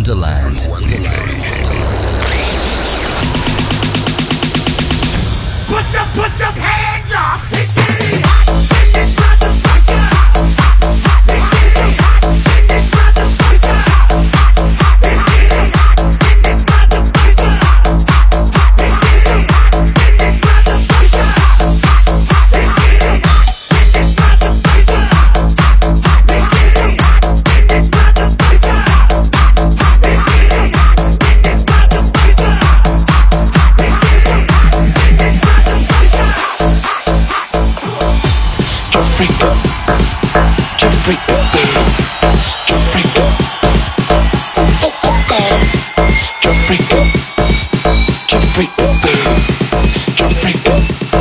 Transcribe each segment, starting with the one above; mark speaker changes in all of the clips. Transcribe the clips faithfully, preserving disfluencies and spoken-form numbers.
Speaker 1: Wonderland. Wonderland.
Speaker 2: Put your, put your hands up. It's getting hot in this motherfucker. It's getting hot in this motherfucker. It's getting hot in this motherfucker. It's getting hot in this motherfucker. It's getting hot in this motherfucker. It's getting hot in this motherfucker. It's getting hot in this motherfucker. It's getting hot in this
Speaker 3: Jafrica, Jafrica, Jafrica, Jafrica, Jafrica, Jafrica.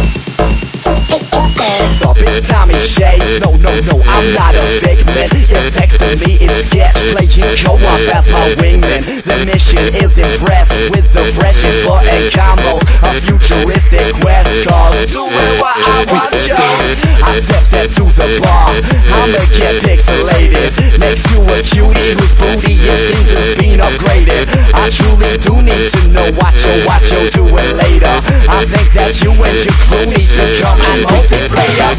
Speaker 4: Up, it's Tommy Shades. No, no, no, I'm not a figment. Yes, next to me is Sketch, playing co-op as my wingman. The mission is impressed with the freshest button combo. A futuristic quest called doing what I want, yo. I step, step to the bar, I'ma get pixelated next to a cutie whose booty it seems has been upgraded. I truly do need to know what you, what you're doing later. I think that's you and your crew need to come and multiplayer.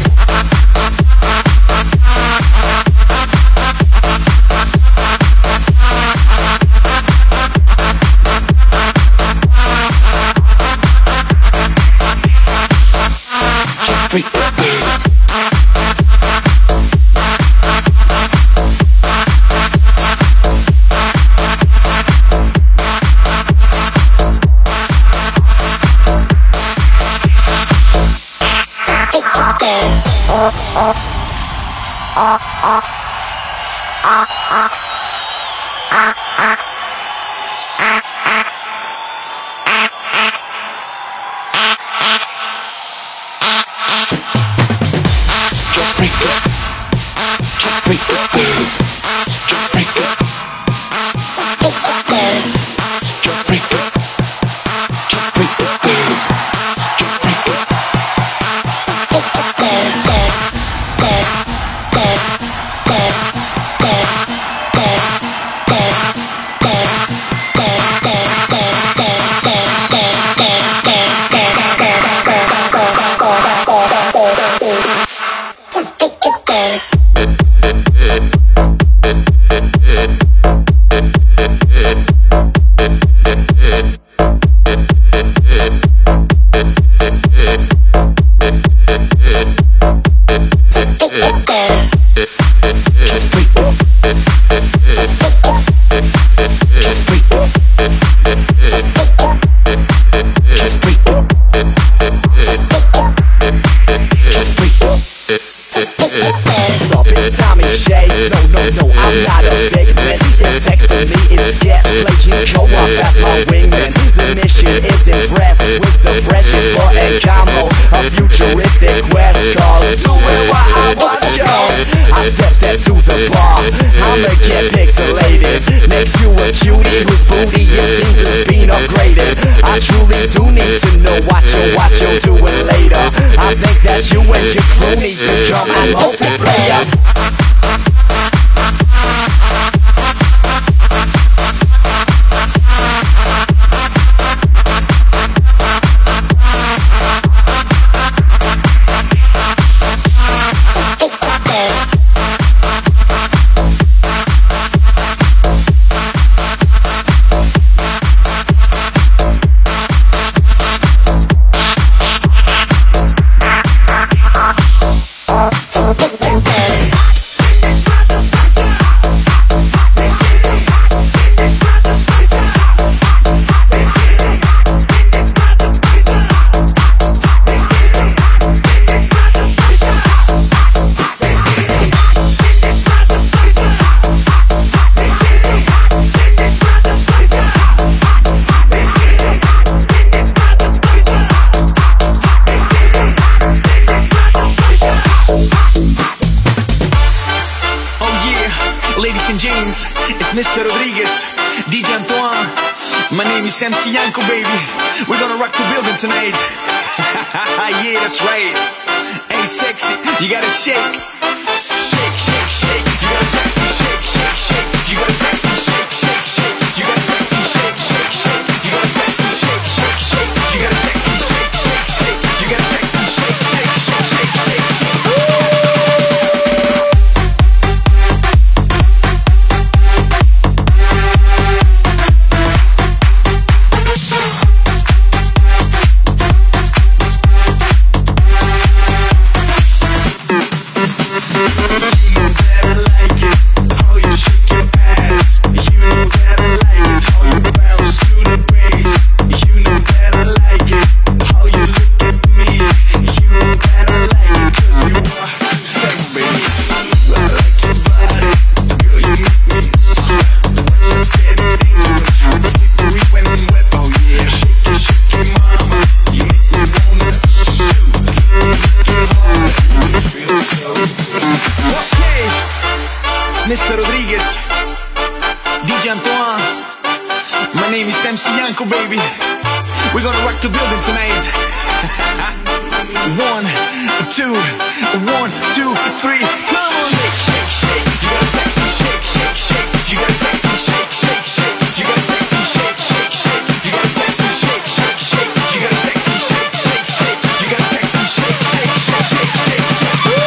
Speaker 5: Mister Rodriguez, D J Antoine. My name is M C Yanko, baby. We're gonna rock the building tonight. Yeah, that's right. Hey, sexy, you gotta shake. Shake, shake, shake. You gotta sexy shake, shake, shake. You gotta sexy shake, shake, shake. You Mister Rodriguez, D J Antoine. My name is M C Yanko, baby. We're gonna rock the building tonight. One, two, one, two, three. Come on, shake, shake, shake. You got a sexy shake, shake, shake. You got a sexy shake, shake, shake. You got a sexy shake, shake, shake. You got a sexy shake, shake, shake. You got a sexy shake, shake, shake. You got a sexy shake, shake, shake, shake, shake, shake.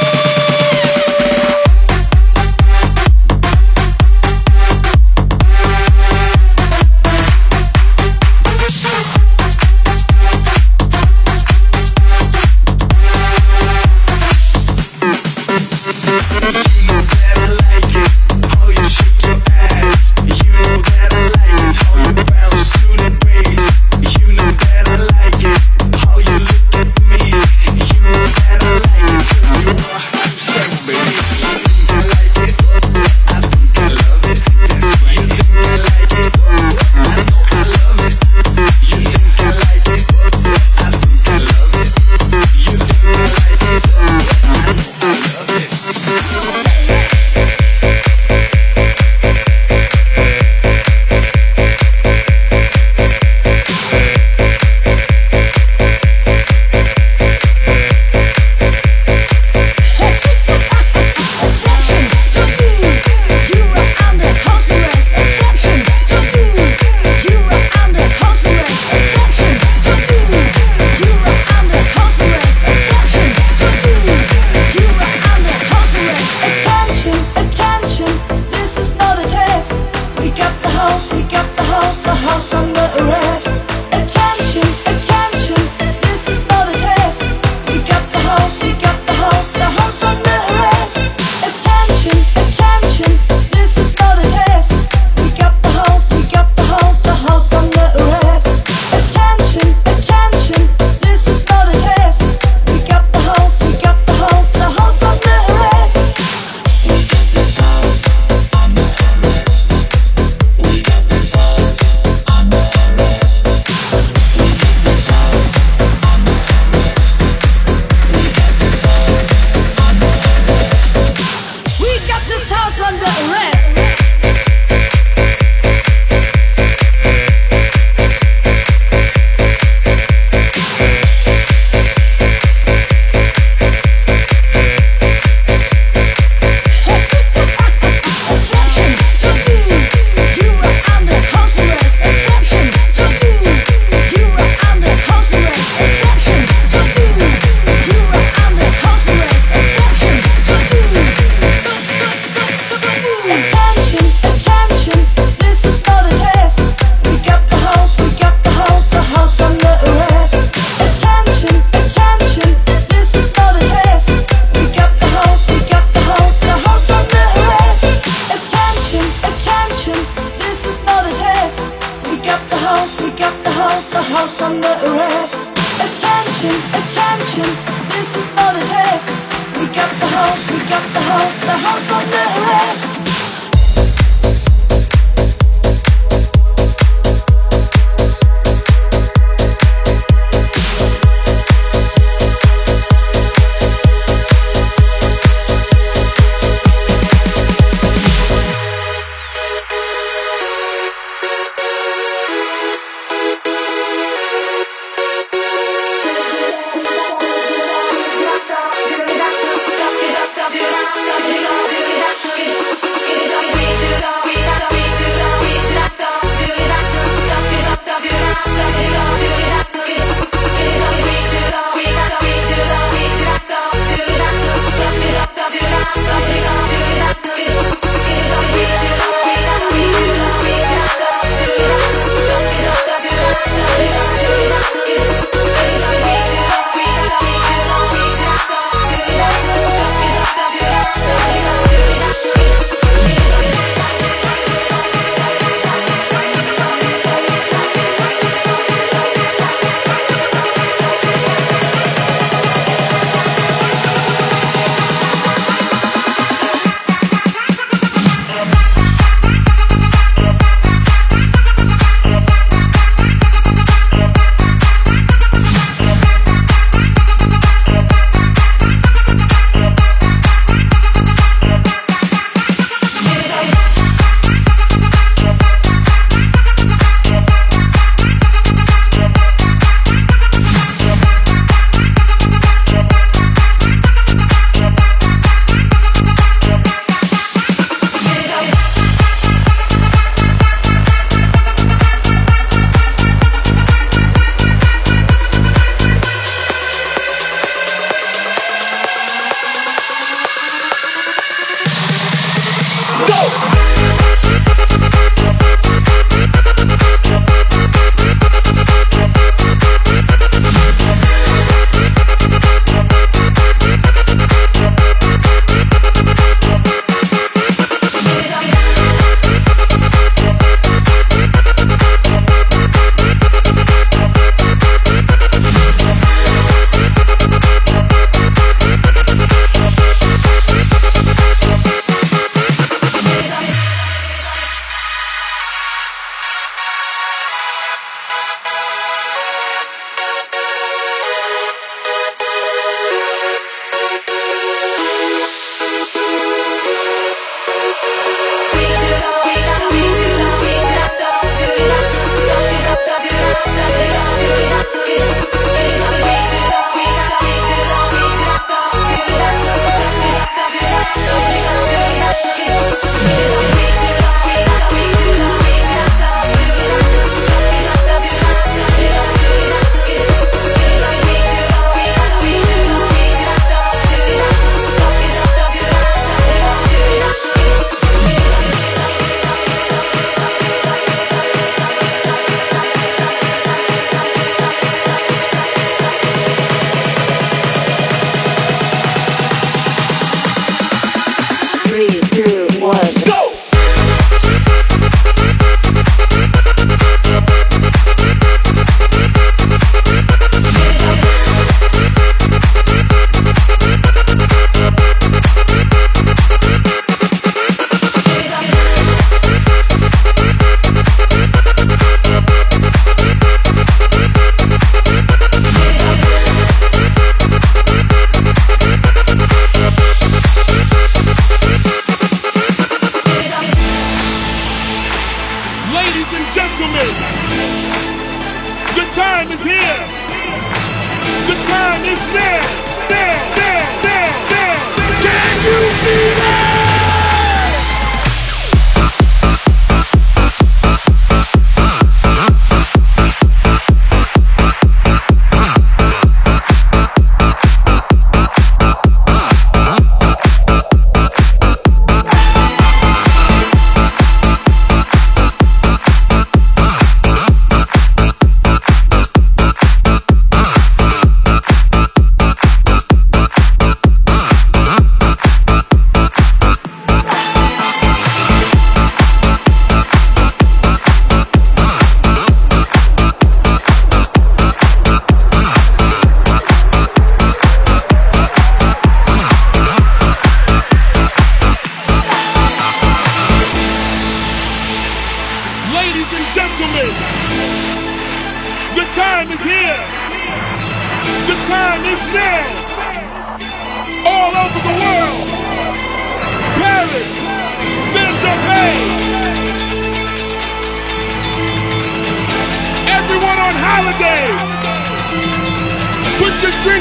Speaker 2: Give it up, give it up, give it up, give it up, give it up.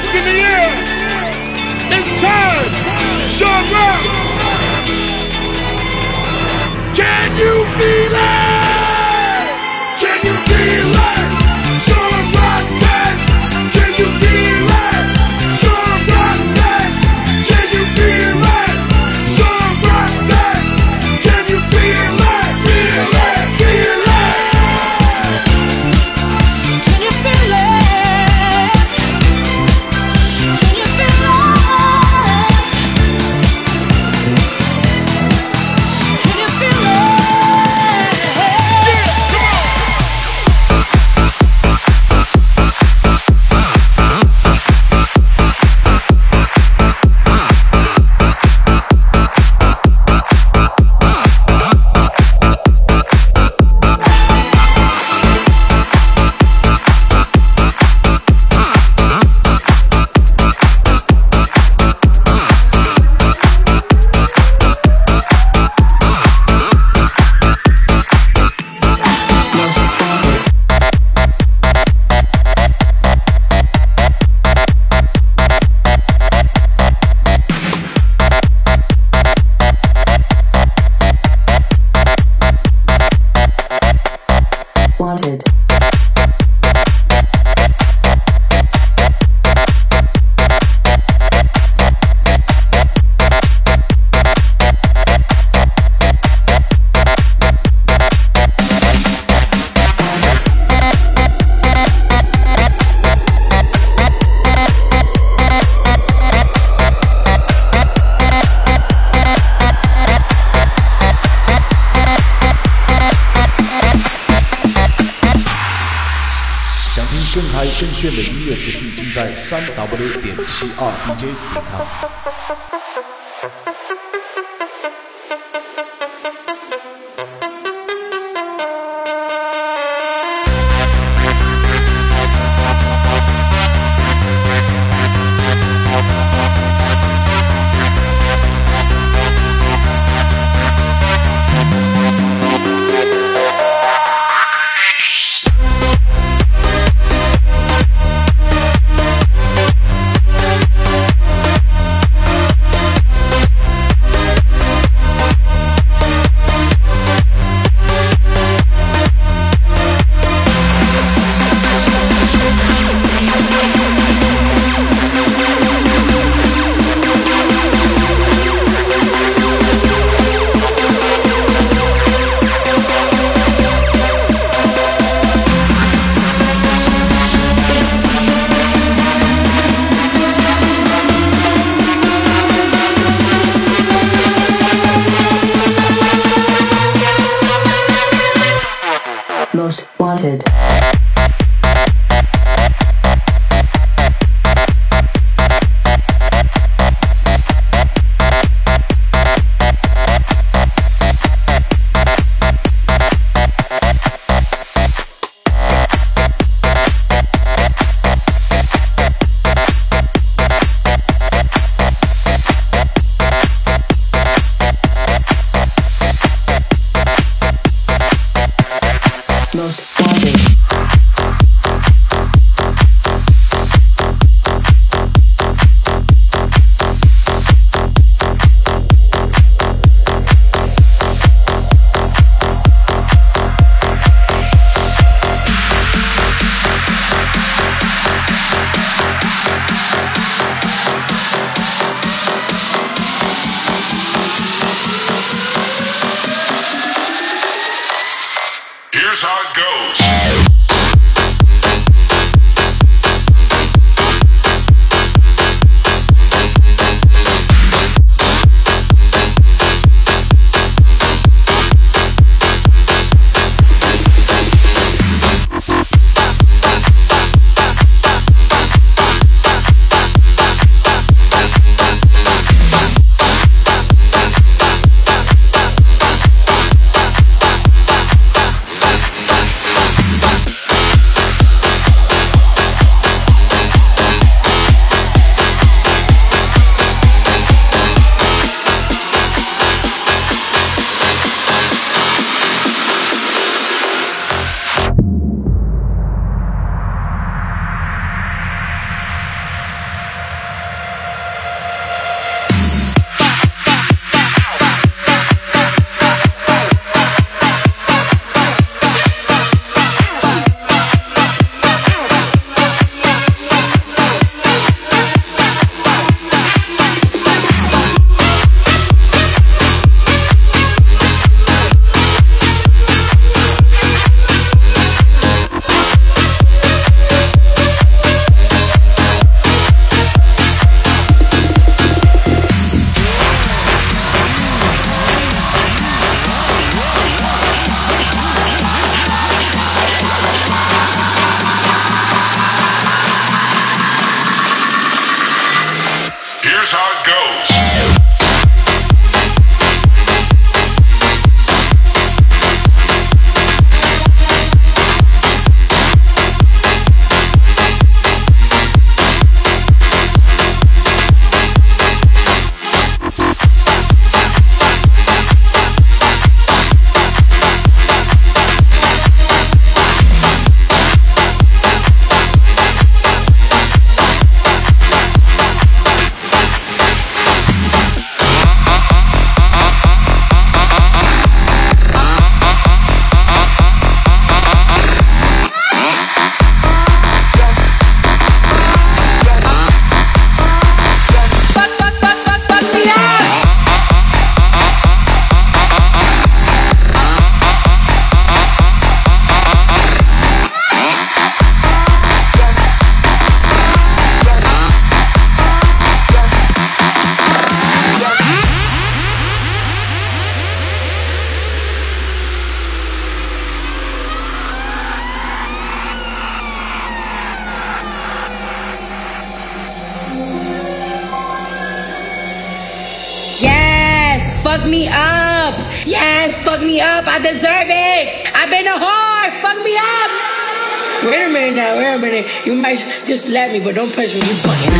Speaker 1: drinks in the air. It's time. Sean Rock. Can you feel it? Can you feel it? Sean Rock says. Can you feel it? Sean Rock says. Can you feel it? Sean Rock says. Can you feel it? Feel it, feel it.
Speaker 2: Can you feel it? Can you feel it? Can you feel it?
Speaker 6: Wanted.
Speaker 7: 想听更嗨更炫的音乐资讯，尽在三 W 点七二 D J 点 com。
Speaker 1: how it goes.
Speaker 6: Fuck me up. Yes, fuck me up. I deserve it. I've been a whore. Fuck me up. Wait a minute now. Wait a minute. You might just slap me, but don't push me. You fucking.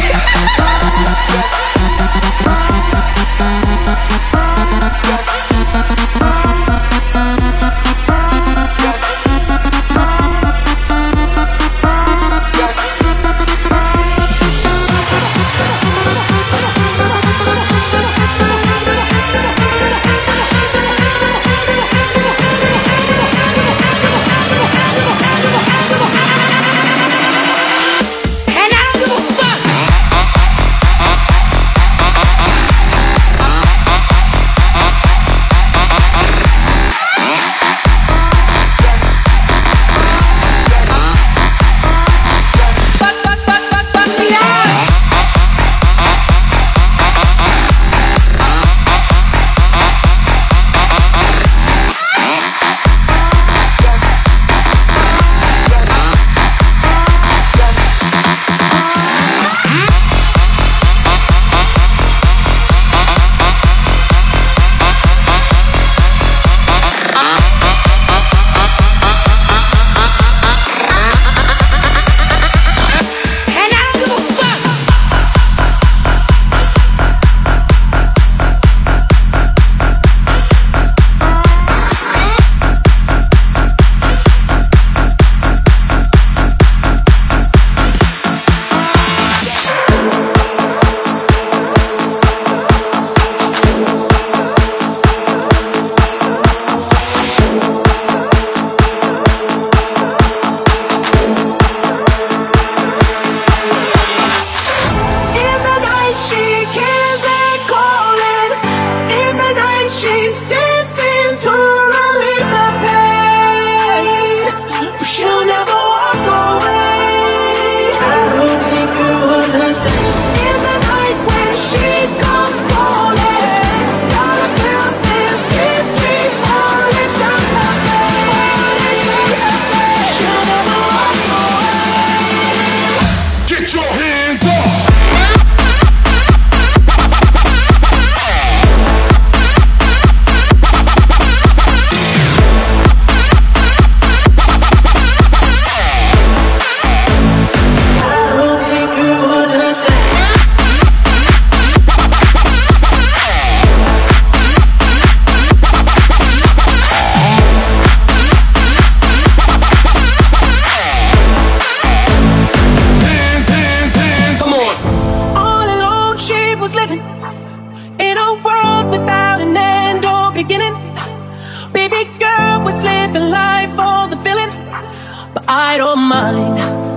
Speaker 8: I don't mind,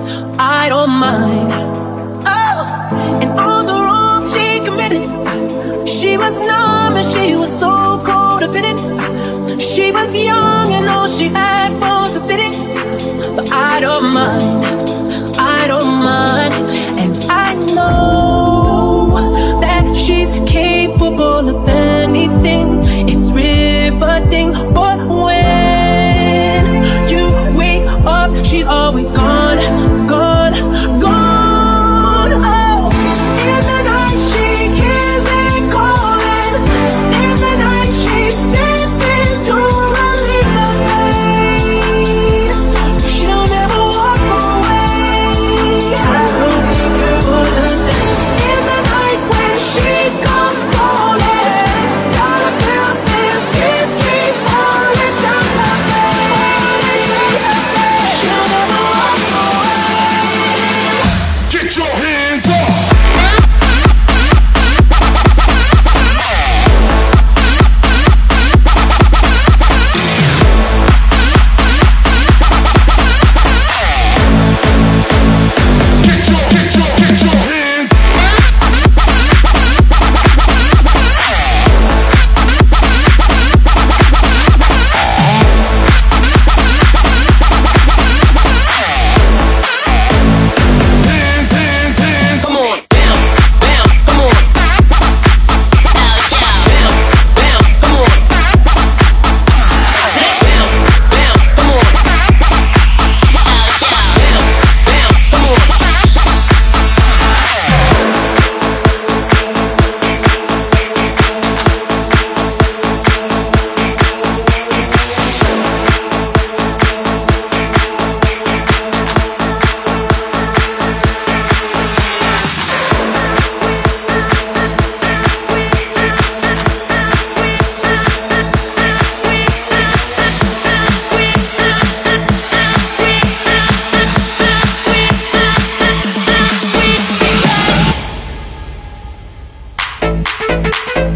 Speaker 8: I don't mind. Oh, and all the wrongs she committed. She was numb and she was so codependent. She was young and all she had was the city. But I don't mind, I don't mind. And I know that she's capable of anything. It's riveting, but when you wake up, she's always gone, gone, gone. Oh, in the night she can't.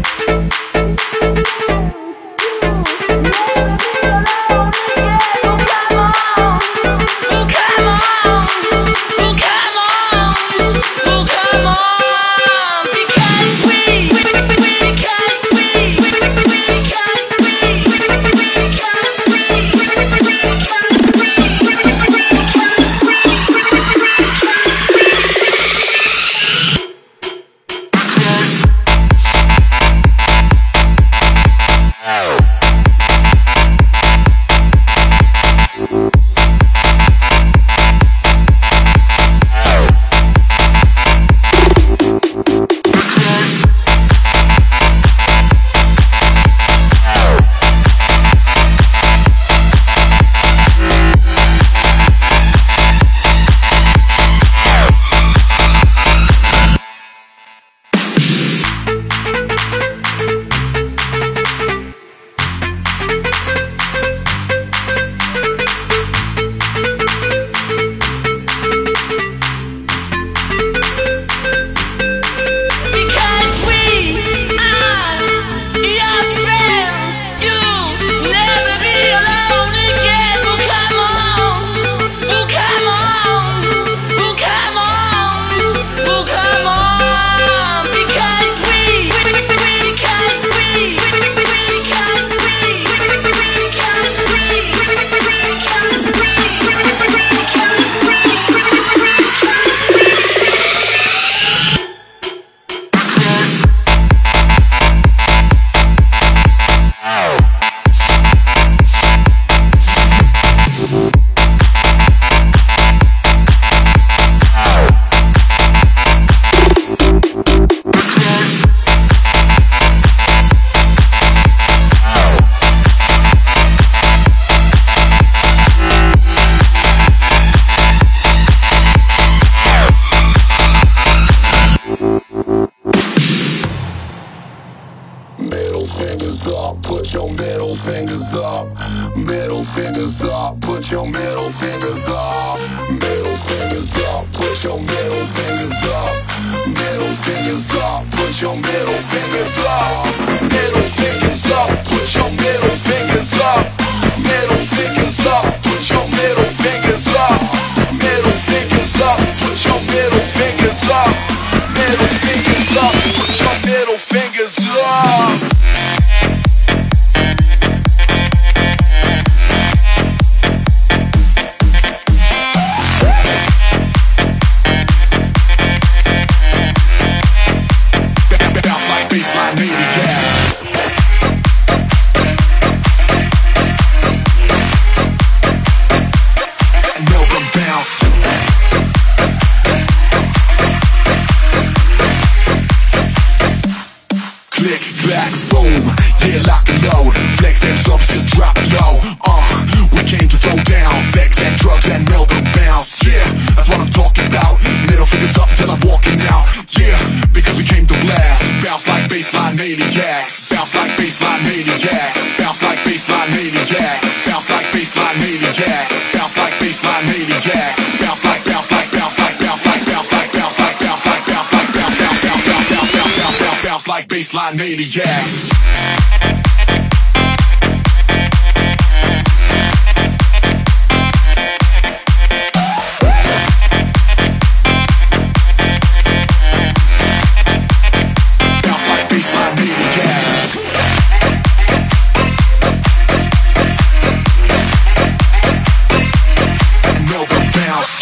Speaker 1: fingers up, middle fingers up, put your middle fingers up, middle fingers up, put your middle fingers up, middle fingers up, put your middle fingers up, middle fingers up, put your middle fingers up, middle fingers up, put your middle fingers up, middle fingers up, put your middle fingers up, middle fingers up, put your middle fingers up.
Speaker 5: Baseline maniacs. And Melbourne bounce. Click, clack, boom. Yeah, lock and load. Flex them subs, just drop it low. Uh, we came to throw down sex and drugs and Melbourne bounce. Yeah, that's what I'm talking about. Middle fingers up till I'm walking out. Yeah, because we came to blast. Bounce like baseline maniacs. Bounce like baseline maniacs. Bounce like baseline maniacs. Bounce like baseline maniacs. Bounce like baseline maniacs. Bounce like bounce like bounce like bounce like bounce like bounce like bounce like bounce like bounce bounce bounce bounce bounce bounce bounce bounce bounce like baseline maniacs. Baseline maniacs. Melbourne bounce.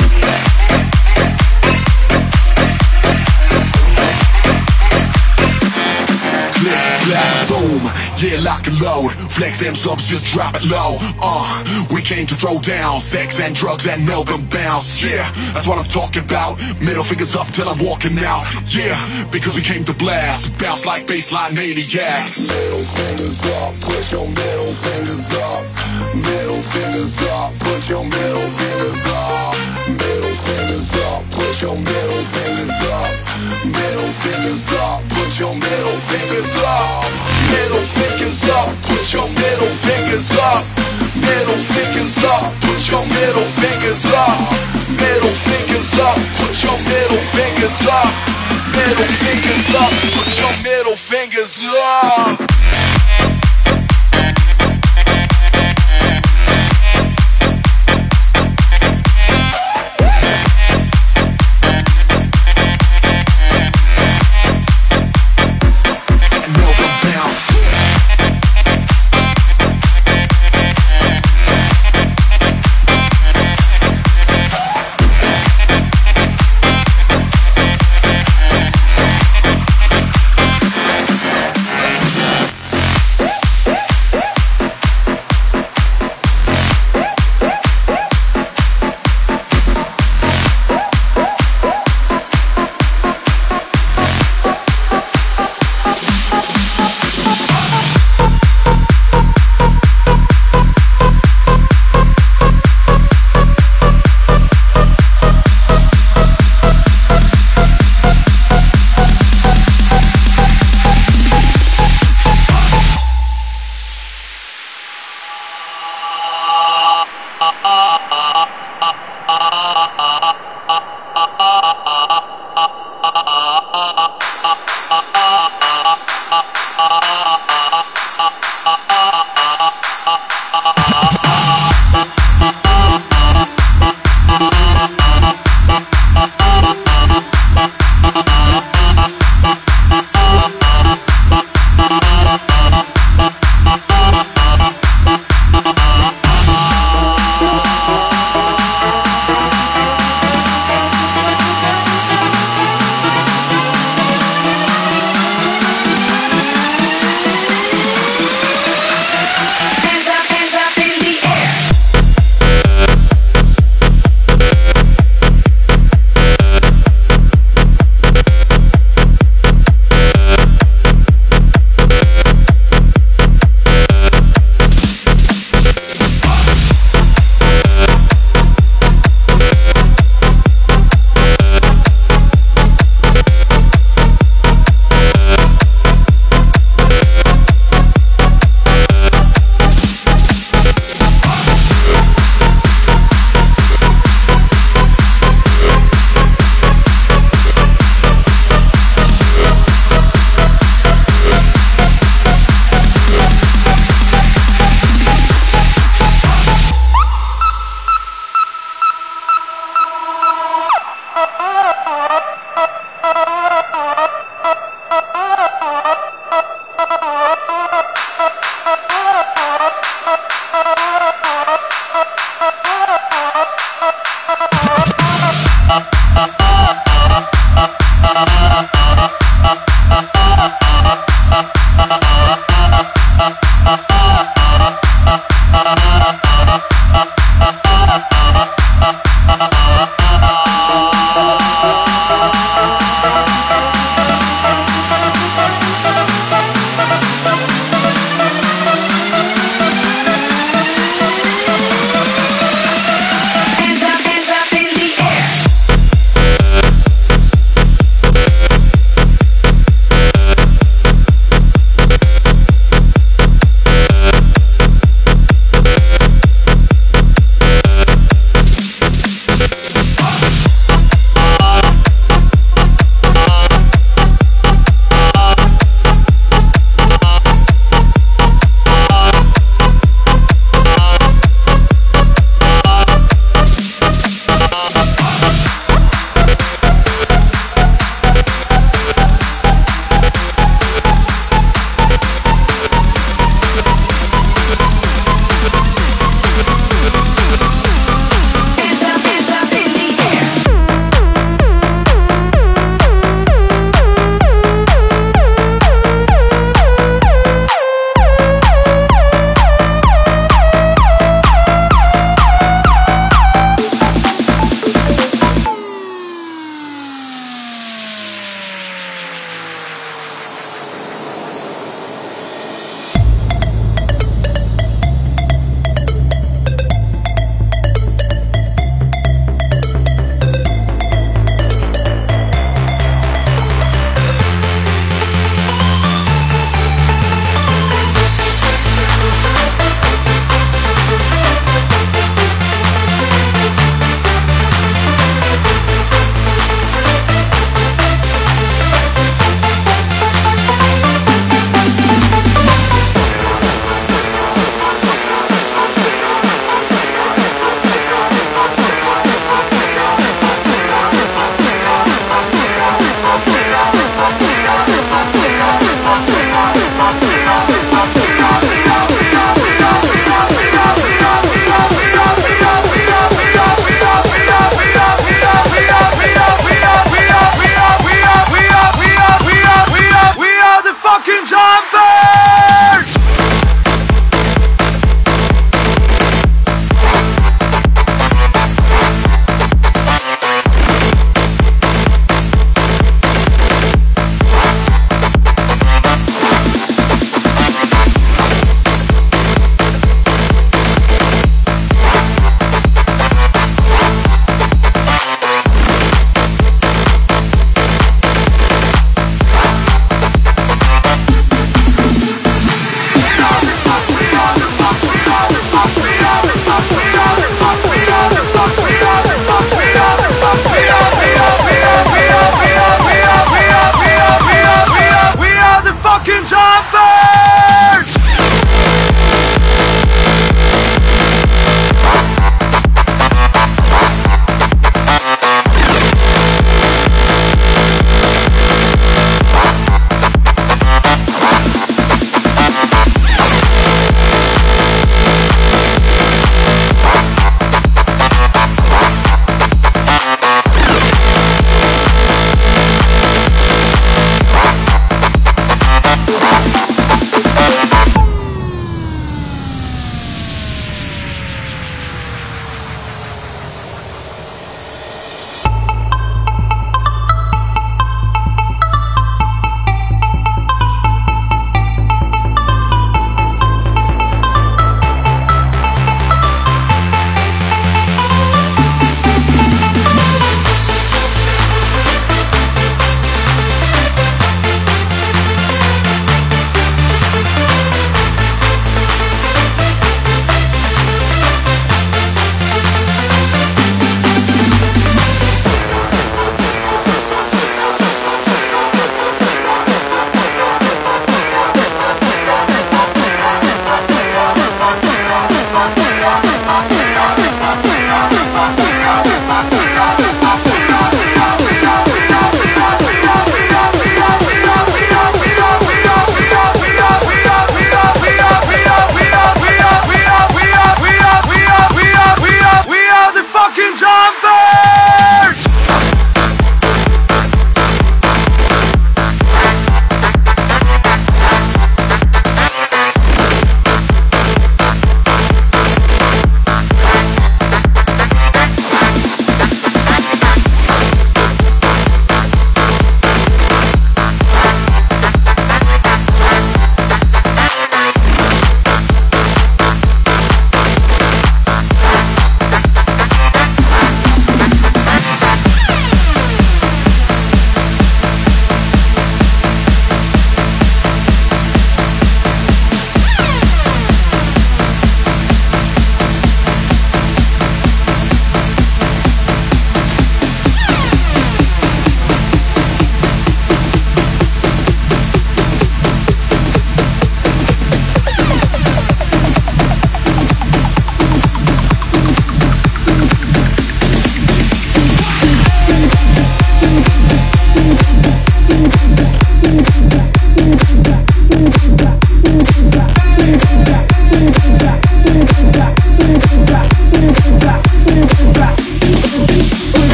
Speaker 5: Click, clack, boom. Yeah, lock and load. Flex them subs, just drop it low. Uh, we came to throw down sex and drugs and Melbourne bounce. Yeah, that's what I'm talking about. Middle fingers up till I'm walking out. Yeah, because we came to blast. Bounce like baseline maniacs.
Speaker 1: Middle fingers up, put your middle fingers up. Middle fingers up, put your middle fingers up. Middle fingers up, put your middle fingers up. Middle fingers up, put your middle fingers up. Middle fingers up, put your middle fingers up. Middle fingers up, put your middle fingers up. Middle fingers up, put your middle fingers up. Middle fingers up, put your middle fingers up.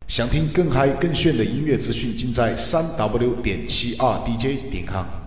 Speaker 7: 想听更嗨更炫的音乐资讯，尽在三 W 点七二 D J 点 com。